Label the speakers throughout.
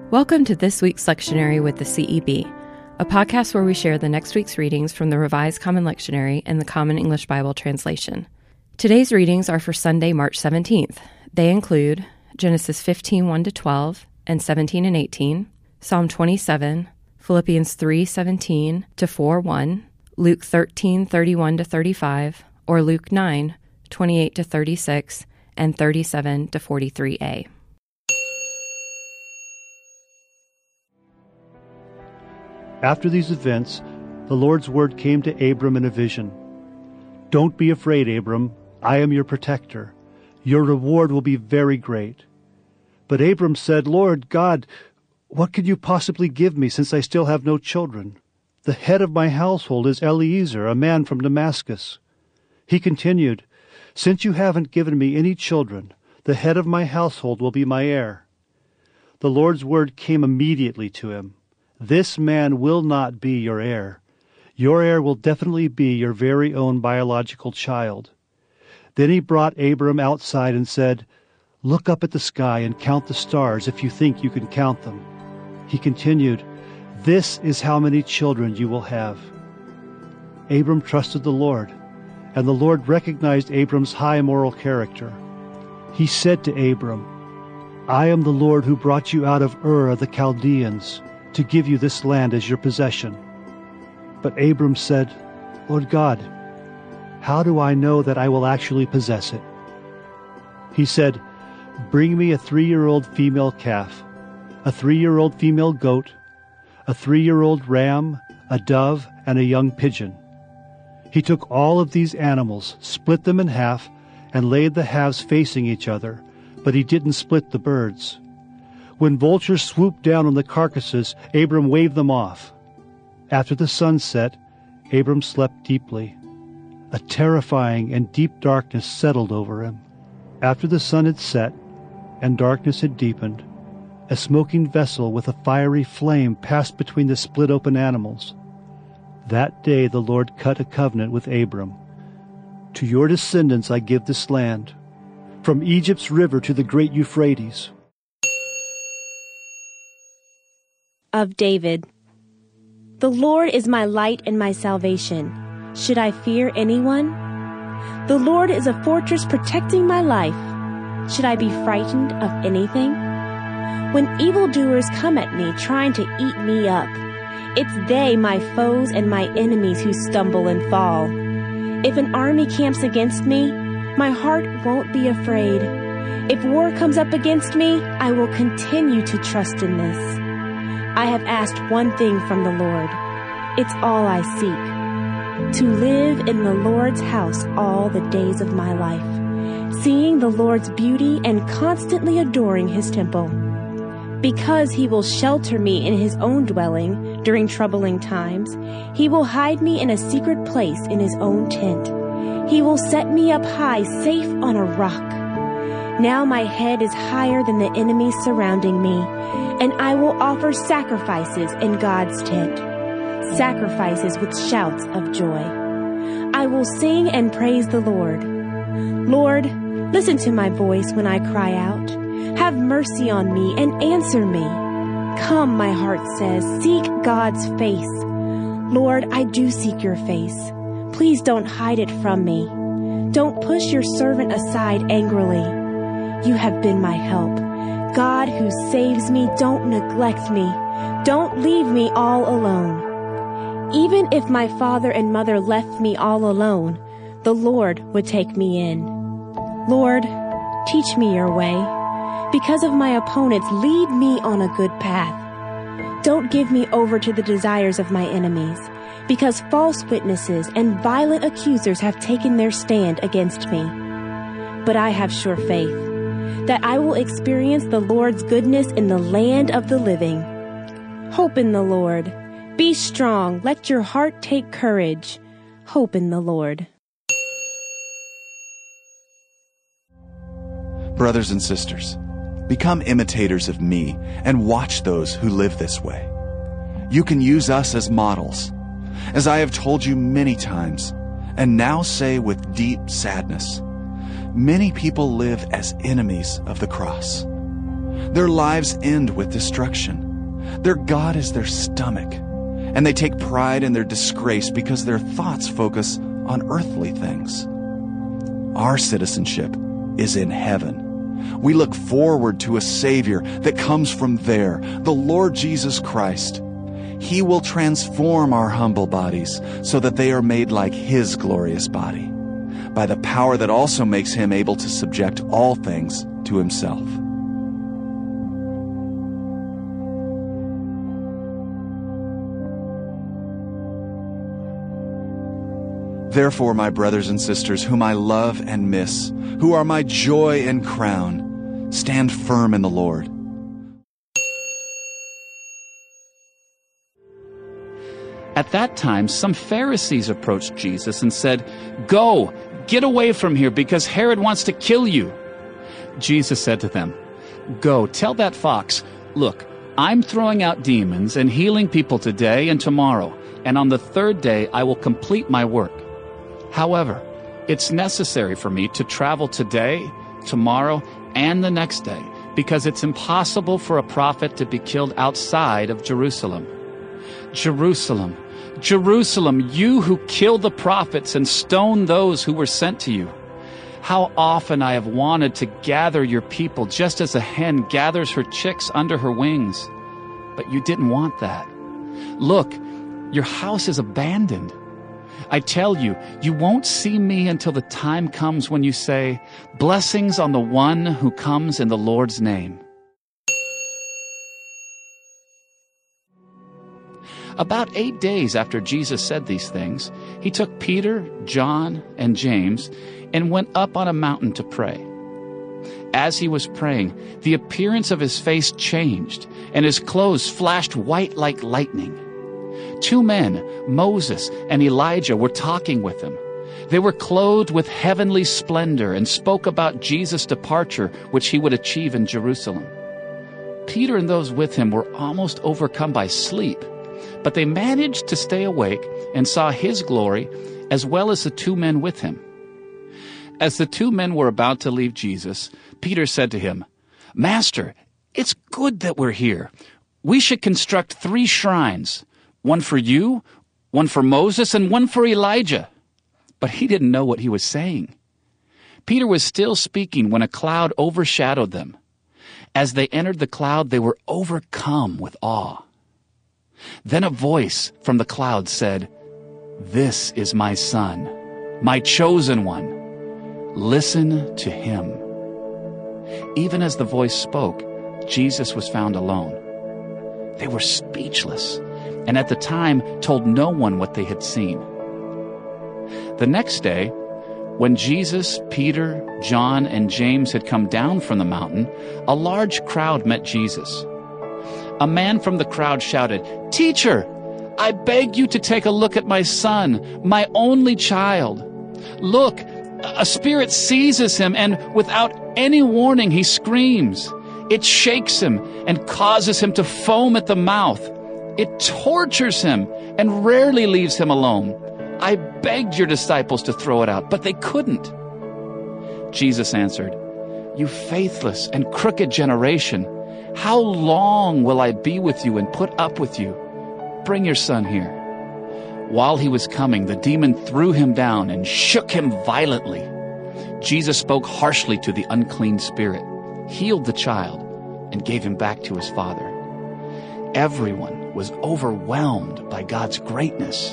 Speaker 1: Welcome to this week's lectionary with the CEB, a podcast where we share the next week's readings from the Revised Common Lectionary and the Common English Bible Translation. Today's readings are for Sunday, March 17th. They include Genesis 15, 1-12, and 17 and 18, Psalm 27, Philippians 3, 17 to 4, 1, Luke 13, 31-35, or Luke 9, 28-36, and 37-43a.
Speaker 2: After these events, the Lord's word came to Abram in a vision. "Don't be afraid, Abram. I am your protector. Your reward will be very great." But Abram said, "Lord God, what could you possibly give me since I still have no children? The head of my household is Eliezer, a man from Damascus." He continued, "Since you haven't given me any children, the head of my household will be my heir." The Lord's word came immediately to him. "This man will not be your heir. Your heir will definitely be your very own biological child." Then he brought Abram outside and said, "Look up at the sky and count the stars if you think you can count them." He continued, "This is how many children you will have." Abram trusted the Lord, and the Lord recognized Abram's high moral character. He said to Abram, "I am the Lord who brought you out of Ur of the Chaldeans to give you this land as your possession." But Abram said, "Lord God, how do I know that I will actually possess it?" He said, "Bring me a 3-year-old female calf, a 3-year-old female goat, a 3-year-old ram, a dove, and a young pigeon." He took all of these animals, split them in half, and laid the halves facing each other, but he didn't split the birds. When vultures swooped down on the carcasses, Abram waved them off. After the sun set, Abram slept deeply. A terrifying and deep darkness settled over him. After the sun had set and darkness had deepened, a smoking vessel with a fiery flame passed between the split-open animals. That day the Lord cut a covenant with Abram. "To your descendants I give this land, from Egypt's river to the great Euphrates."
Speaker 3: Of David. The Lord is my light and my salvation. Should I fear anyone? The Lord is a fortress protecting my life. Should I be frightened of anything? When evildoers come at me trying to eat me up, it's they, my foes and my enemies, who stumble and fall. If an army camps against me, my heart won't be afraid. If war comes up against me, I will continue to trust in this. I have asked one thing from the Lord. It's all I seek, to live in the Lord's house all the days of my life, seeing the Lord's beauty and constantly adoring his temple. Because he will shelter me in his own dwelling during troubling times, he will hide me in a secret place in his own tent. He will set me up high, safe on a rock. Now my head is higher than the enemies surrounding me, and I will offer sacrifices in God's tent, sacrifices with shouts of joy. I will sing and praise the Lord. Lord, listen to my voice when I cry out. Have mercy on me and answer me. Come, my heart says, seek God's face. Lord, I do seek your face. Please don't hide it from me. Don't push your servant aside angrily. You have been my help. God who saves me, don't neglect me. Don't leave me all alone. Even if my father and mother left me all alone, the Lord would take me in. Lord, teach me your way. Because of my opponents, lead me on a good path. Don't give me over to the desires of my enemies, because false witnesses and violent accusers have taken their stand against me. But I have sure faith that I will experience the Lord's goodness in the land of the living. Hope in the Lord. Be strong. Let your heart take courage. Hope in the Lord.
Speaker 4: Brothers and sisters, become imitators of me and watch those who live this way. You can use us as models, as I have told you many times, and now say with deep sadness, many people live as enemies of the cross. Their lives end with destruction. Their God is their stomach, and they take pride in their disgrace because their thoughts focus on earthly things. Our citizenship is in heaven. We look forward to a Savior that comes from there, the Lord Jesus Christ. He will transform our humble bodies so that they are made like His glorious body, by the power that also makes Him able to subject all things to Himself. Therefore, my brothers and sisters, whom I love and miss, who are my joy and crown, stand firm in the Lord.
Speaker 5: At that time, some Pharisees approached Jesus and said, "Go, get away from here, because Herod wants to kill you." Jesus said to them, "Go, tell that fox, look, I'm throwing out demons and healing people today and tomorrow, and on the third day I will complete my work. However, it's necessary for me to travel today, tomorrow, and the next day, because it's impossible for a prophet to be killed outside of Jerusalem. Jerusalem, Jerusalem, you who kill the prophets and stone those who were sent to you. How often I have wanted to gather your people just as a hen gathers her chicks under her wings. But you didn't want that. Look, your house is abandoned. I tell you, you won't see me until the time comes when you say, 'Blessings on the one who comes in the Lord's name.'" About 8 days after Jesus said these things, he took Peter, John, and James and went up on a mountain to pray. As he was praying, the appearance of his face changed, and his clothes flashed white like lightning. 2 men, Moses and Elijah, were talking with him. They were clothed with heavenly splendor and spoke about Jesus' departure, which he would achieve in Jerusalem. Peter and those with him were almost overcome by sleep, but they managed to stay awake and saw his glory as well as the 2 men with him. As the 2 men were about to leave Jesus, Peter said to him, "Master, it's good that we're here. We should construct 3 shrines, one for you, one for Moses, and one for Elijah." But he didn't know what he was saying. Peter was still speaking when a cloud overshadowed them. As they entered the cloud, they were overcome with awe. Then a voice from the cloud said, "This is my Son, my chosen one. Listen to him." Even as the voice spoke, Jesus was found alone. They were speechless, and at the time told no one what they had seen. The next day, when Jesus, Peter, John, and James had come down from the mountain, a large crowd met Jesus. A man from the crowd shouted, "Teacher, I beg you to take a look at my son, my only child. Look, a spirit seizes him, and without any warning he screams. It shakes him and causes him to foam at the mouth. It tortures him and rarely leaves him alone. I begged your disciples to throw it out, but they couldn't." Jesus answered, "You faithless and crooked generation, how long will I be with you and put up with you? Bring your son here." While he was coming, the demon threw him down and shook him violently. Jesus spoke harshly to the unclean spirit, healed the child, and gave him back to his father. Everyone was overwhelmed by God's greatness.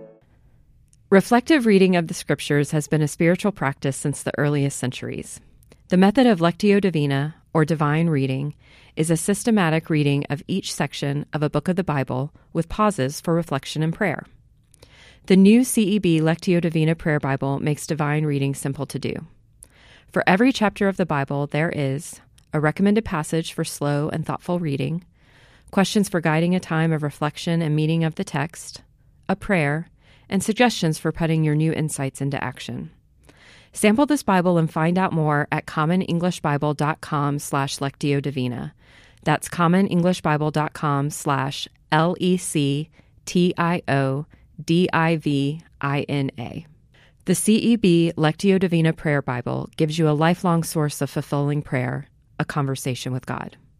Speaker 1: Reflective reading of the Scriptures has been a spiritual practice since the earliest centuries. The method of Lectio Divina, or divine reading, is a systematic reading of each section of a book of the Bible with pauses for reflection and prayer. The new CEB Lectio Divina Prayer Bible makes divine reading simple to do. For every chapter of the Bible, there is a recommended passage for slow and thoughtful reading, questions for guiding a time of reflection and meaning of the text, a prayer, and suggestions for putting your new insights into action. Sample this Bible and find out more at commonenglishbible.com/Lectio Divina. That's commonenglishbible.com/LECTIODIVINA. The CEB Lectio Divina Prayer Bible gives you a lifelong source of fulfilling prayer, a conversation with God.